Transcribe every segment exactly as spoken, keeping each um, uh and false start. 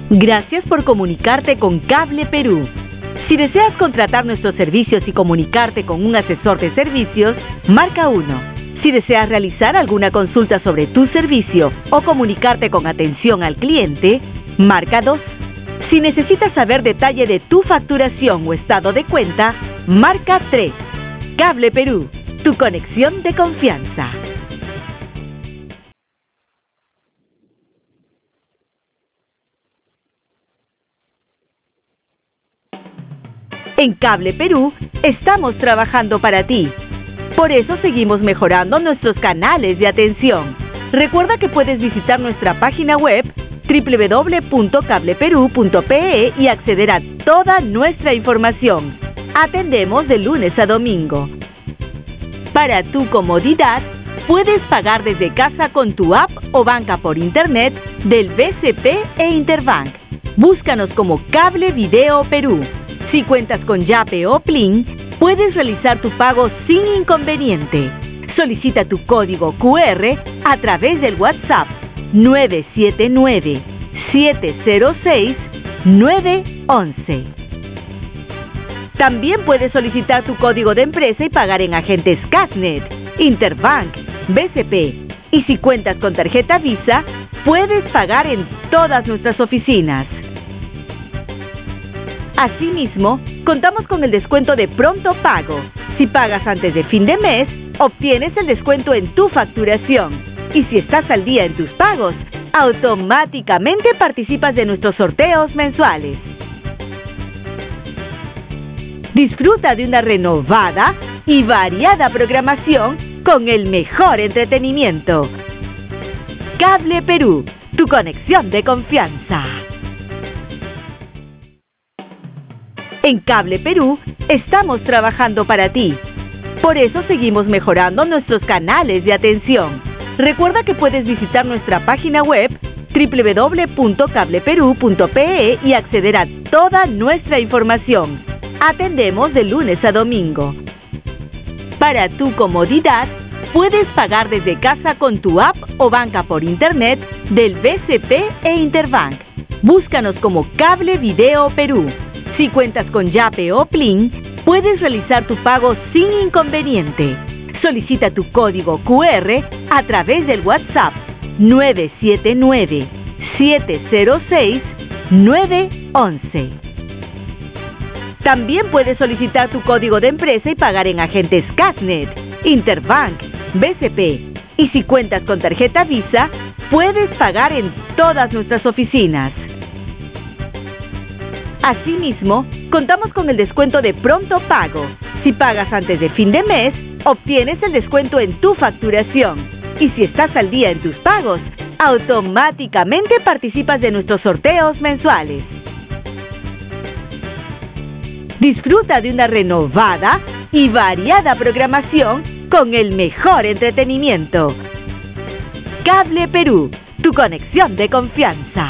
Gracias por comunicarte con Cable Perú. Si deseas contratar nuestros servicios y comunicarte con un asesor de servicios, marca uno. Si deseas realizar alguna consulta sobre tu servicio o comunicarte con atención al cliente, marca dos. Si necesitas saber detalle de tu facturación o estado de cuenta, marca tres. Cable Perú, tu conexión de confianza. En Cable Perú estamos trabajando para ti. Por eso seguimos mejorando nuestros canales de atención. Recuerda que puedes visitar nuestra página web doble u doble u doble u punto cable perú punto pe e y acceder a toda nuestra información. Atendemos de lunes a domingo. Para tu comodidad, puedes pagar desde casa con tu app o banca por internet del B C P e Interbank. Búscanos como Cable Video Perú. Si cuentas con Yape o Plin, puedes realizar tu pago sin inconveniente. Solicita tu código cu erre a través del WhatsApp nueve siete nueve, siete cero seis, nueve once. También puedes solicitar tu código de empresa y pagar en agentes Casnet, Interbank, B C P. Y si cuentas con tarjeta Visa, puedes pagar en todas nuestras oficinas. Asimismo, contamos con el descuento de pronto pago. Si pagas antes de fin de mes, obtienes el descuento en tu facturación. Y si estás al día en tus pagos, automáticamente participas de nuestros sorteos mensuales. Disfruta de una renovada y variada programación con el mejor entretenimiento. Cable Perú, tu conexión de confianza. En Cable Perú estamos trabajando para ti. Por eso seguimos mejorando nuestros canales de atención. Recuerda que puedes visitar nuestra página web doble u doble u doble u punto cable perú punto pe e y acceder a toda nuestra información. Atendemos de lunes a domingo. Para tu comodidad, puedes pagar desde casa con tu app o banca por internet del B C P e Interbank. Búscanos como Cable Video Perú. Si cuentas con Yape o Plin, puedes realizar tu pago sin inconveniente. Solicita tu código cu erre a través del WhatsApp nueve siete nueve, siete cero seis, nueve once. También puedes solicitar tu código de empresa y pagar en agentes Casnet, Interbank, B C P. Y si cuentas con tarjeta Visa, puedes pagar en todas nuestras oficinas. Asimismo, contamos con el descuento de pronto pago. Si pagas antes de fin de mes, obtienes el descuento en tu facturación. Y si estás al día en tus pagos, automáticamente participas de nuestros sorteos mensuales. Disfruta de una renovada y variada programación con el mejor entretenimiento. Cable Perú, tu conexión de confianza.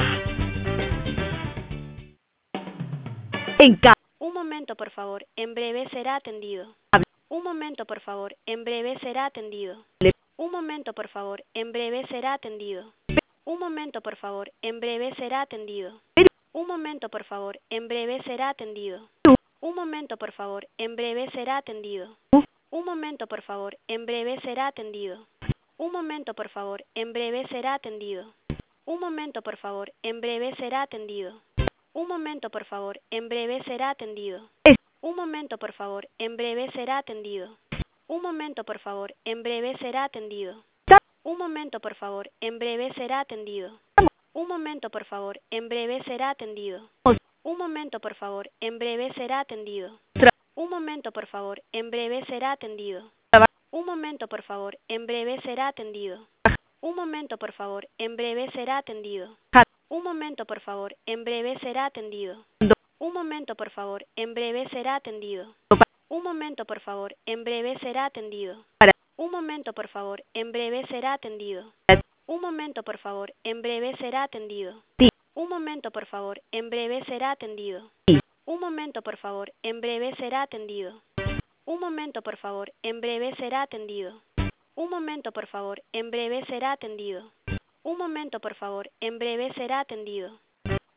En Cable... Un momento, por favor. En breve será atendido. Un momento, por favor. En breve será atendido. Un momento, por favor. En breve será atendido. Un momento, por favor. En breve será atendido. Un momento, por favor. En breve será atendido. Un momento, por favor. En breve será atendido. Un momento, por favor. En breve será atendido. Un momento, por favor. En breve será atendido. Un momento, por favor. En breve será atendido. Un momento, por favor. En breve será atendido. Un momento, por favor. En breve será atendido. Un momento, por favor. En breve será atendido. Un momento, por favor. En breve será atendido. Un momento, por favor. En breve será atendido. Un momento, por favor. En breve será atendido. Un momento, por favor. En breve será atendido. Un momento, por favor. En breve será atendido. Un momento, por favor. En breve será atendido. Un momento, por favor. En breve será atendido. Un momento, por favor. En breve será atendido. Un momento, por favor. En breve será atendido. Un momento, por favor. En breve será atendido. Un momento, por favor. En breve será atendido. Un momento, por favor. En breve será atendido. Un momento, por favor. En breve será atendido. Un momento, por favor. En breve será atendido. Un momento, por favor. En breve será atendido. Un momento, por favor. En breve será atendido.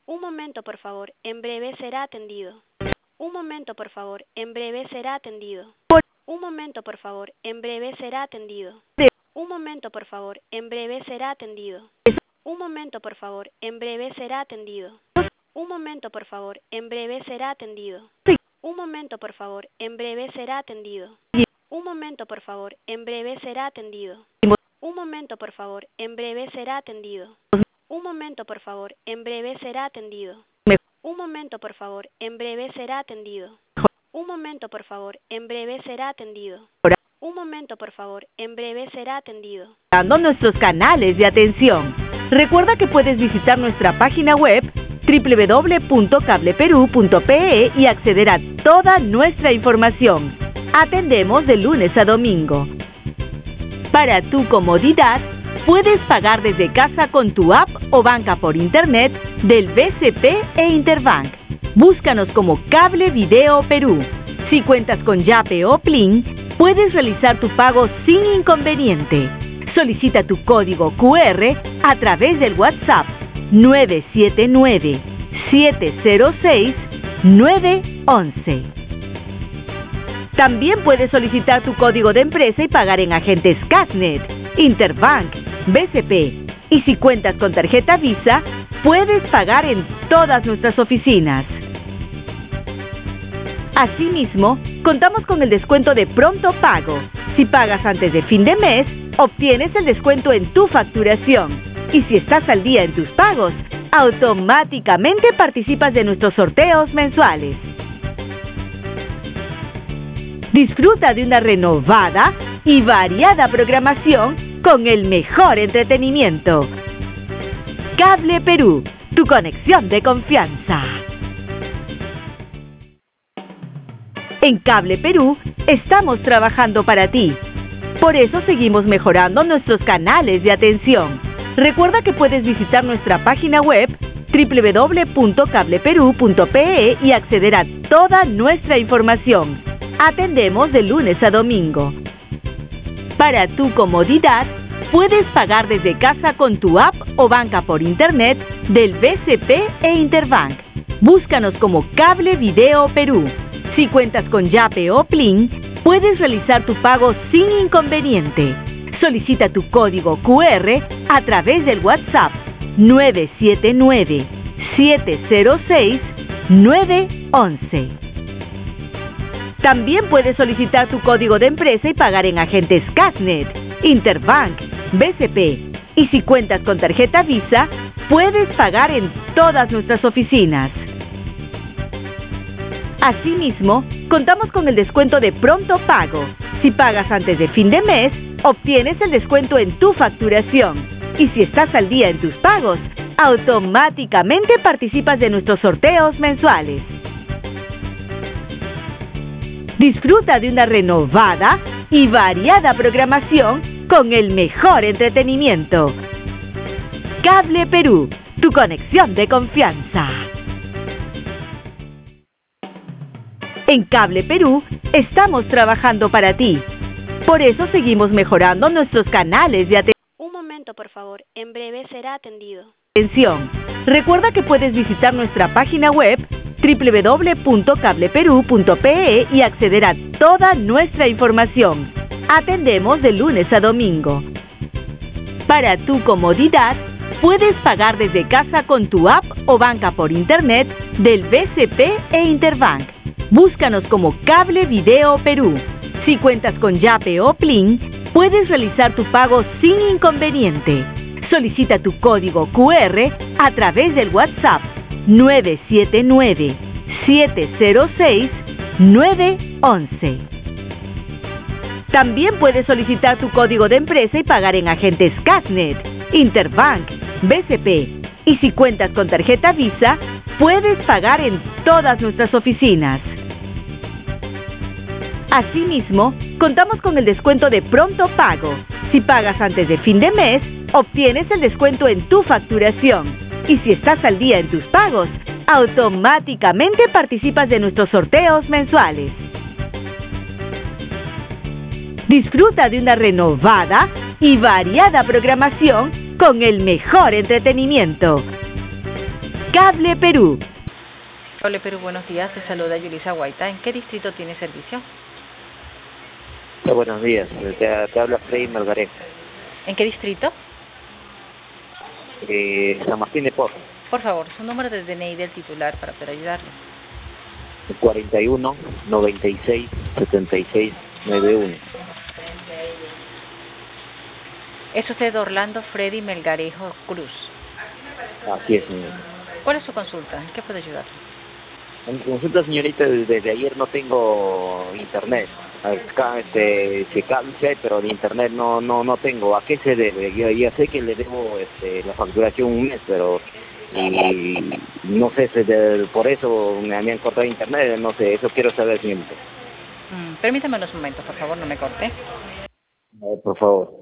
Un momento, por favor. En breve será atendido. Un momento, por favor. En breve será atendido. Un momento, por favor. En breve será atendido. Un momento, por favor. En breve será atendido. Un momento, por favor. En breve será atendido. Un momento, por favor. En breve será atendido. Un momento, por favor. En breve será atendido. Un momento, por favor. En breve será atendido. Un momento, por favor. En breve será atendido. Un momento, por favor. En breve será atendido. Un momento, por favor. En breve será atendido. Un momento, por favor. En breve será atendido. Un momento, por favor. En breve será atendido. Dando nuestros canales de atención. Recuerda que puedes visitar nuestra página web doble u doble u doble u punto cable perú punto pe e y acceder a toda nuestra información. Atendemos de lunes a domingo. Para tu comodidad, puedes pagar desde casa con tu app o banca por internet del B C P e Interbank. Búscanos como Cable Video Perú. Si cuentas con Yape o Plin, puedes realizar tu pago sin inconveniente. Solicita tu código cu erre a través del WhatsApp nueve siete nueve, siete cero seis, nueve uno uno. También puedes solicitar tu código de empresa y pagar en agentes Casnet, Interbank, B C P. Y si cuentas con tarjeta Visa, puedes pagar en todas nuestras oficinas. Asimismo, contamos con el descuento de pronto pago. Si pagas antes de fin de mes, obtienes el descuento en tu facturación. Y si estás al día en tus pagos, automáticamente participas de nuestros sorteos mensuales. Disfruta de una renovada y variada programación con el mejor entretenimiento. Cable Perú, tu conexión de confianza. En Cable Perú estamos trabajando para ti. Por eso seguimos mejorando nuestros canales de atención. Recuerda que puedes visitar nuestra página web doble u doble u doble u punto cable perú punto pe e y acceder a toda nuestra información. Atendemos de lunes a domingo. Para tu comodidad, puedes pagar desde casa con tu app o banca por internet del B C P e Interbank. Búscanos como Cable Video Perú. Si cuentas con Yape o Plin, puedes realizar tu pago sin inconveniente. Solicita tu código cu erre a través del WhatsApp nueve siete nueve, siete cero seis, nueve uno uno. También puedes solicitar tu código de empresa y pagar en agentes Casnet, Interbank, B C P. Y si cuentas con tarjeta Visa, puedes pagar en todas nuestras oficinas. Asimismo, contamos con el descuento de pronto pago. Si pagas antes de fin de mes, obtienes el descuento en tu facturación. Y si estás al día en tus pagos, automáticamente participas de nuestros sorteos mensuales. Disfruta de una renovada y variada programación con el mejor entretenimiento. Cable Perú, tu conexión de confianza. En Cable Perú estamos trabajando para ti. Por eso seguimos mejorando nuestros canales de atención. Un momento, por favor. En breve será atendido. Recuerda que puedes visitar nuestra página web doble u doble u doble u punto cable perú punto pe e y acceder a toda nuestra información. Atendemos de lunes a domingo. Para tu comodidad, puedes pagar desde casa con tu app o banca por internet del B C P e Interbank. Búscanos como Cable Video Perú. Si cuentas con Yape o Plin, puedes realizar tu pago sin inconveniente. Solicita tu código cu erre a través del WhatsApp nueve siete nueve, siete cero seis, nueve uno uno. También puedes solicitar tu código de empresa y pagar en agentes Casnet, Interbank, B C P. Y si cuentas con tarjeta Visa, puedes pagar en todas nuestras oficinas. Asimismo, contamos con el descuento de pronto pago. Si pagas antes de fin de mes, obtienes el descuento en tu facturación. Y si estás al día en tus pagos, automáticamente participas de nuestros sorteos mensuales. Disfruta de una renovada y variada programación con el mejor entretenimiento. Cable Perú. Cable Perú, buenos días. Te saluda Yulisa Guaita. ¿En qué distrito tiene servicio? Hola, buenos días. Te, te habla Freddy Melgarejo. ¿En qué distrito? Eh, San Martín de Porres. Por favor, su número de D N I del titular para poder ayudarle. cuarenta y uno, noventa y seis, setenta y seis, noventa y uno. Es usted Orlando Freddy Melgarejo Cruz. Así es, señor. ¿Cuál es su consulta? ¿En qué puedo ayudarle? En mi consulta, señorita, desde ayer no tengo internet. Acá, este, se cable, pero de internet no no no tengo. ¿A qué se debe? Yo ya sé que le debo este, la facturación un mes, pero y no sé si de, por eso me, me han cortado internet, no sé, eso quiero saber, señorita. Mm, permítame unos momentos, por favor, no me corte. A ver, por favor.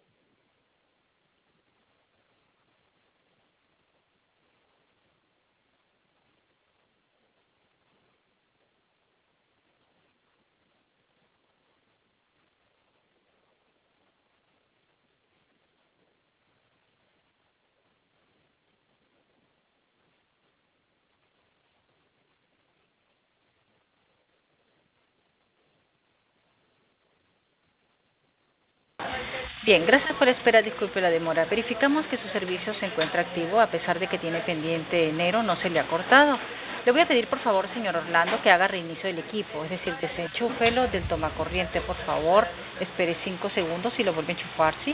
Bien, gracias por la espera, disculpe la demora. Verificamos que su servicio se encuentra activo a pesar de que tiene pendiente enero, no se le ha cortado. Le voy a pedir, por favor, señor Orlando, que haga reinicio del equipo, es decir, desenchúfelo del tomacorriente, por favor. Espere cinco segundos y lo vuelve a enchufar, ¿sí?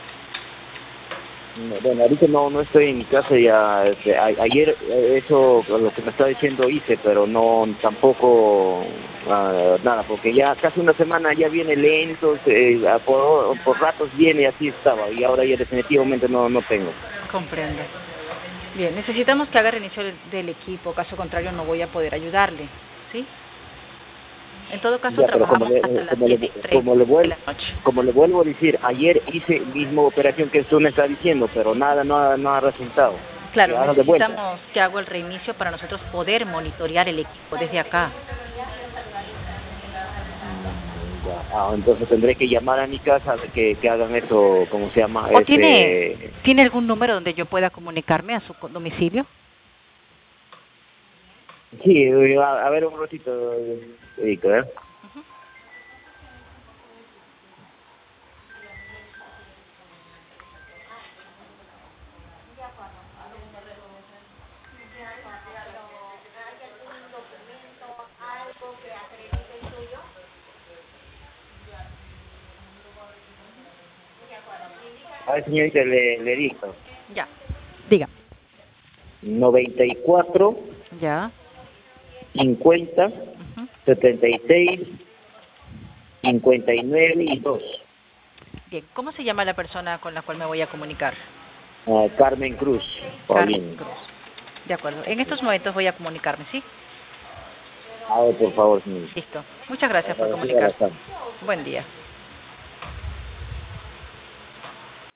Bueno, ahorita no no estoy en mi casa ya. Este, a, ayer eh, eso lo que me está diciendo hice, pero no tampoco uh, nada, porque ya casi una semana ya viene lento, eh, por, por ratos viene y así estaba, y ahora ya definitivamente no no tengo. Comprendo. Bien, necesitamos que haga reinicio del, del equipo, caso contrario no voy a poder ayudarle, ¿sí? En todo caso, Ya, pero como trabajamos le, hasta las como, diez le, y treinta como, le de vuelvo, la noche. como le vuelvo a decir, ayer hice misma operación que usted me está diciendo, pero nada, no ha, no ha resultado. Claro, Y ahora de vuelta. necesitamos que haga el reinicio para nosotros poder monitorear el equipo desde acá. Ya, ah, entonces tendré que llamar a mi casa a ver que, que hagan eso, ¿cómo se llama? ¿O este... tiene, tiene algún número donde yo pueda comunicarme a su co- domicilio? Sí, a, a ver un ratito, eh, ¿eh? A ver, señorita, le, le digo. Ya. Diga. noventa y cuatro, Ya. cincuenta, Ujú. setenta y seis, cincuenta y nueve y dos. Bien, ¿cómo se llama la persona con la cual me voy a comunicar? Uh, Carmen Cruz. Carmen Paulino. Cruz. De acuerdo. En estos momentos voy a comunicarme, ¿sí? A ver, por favor, señorita. Listo. Muchas gracias por Agradecido a la comunicarse. tarde. Buen día.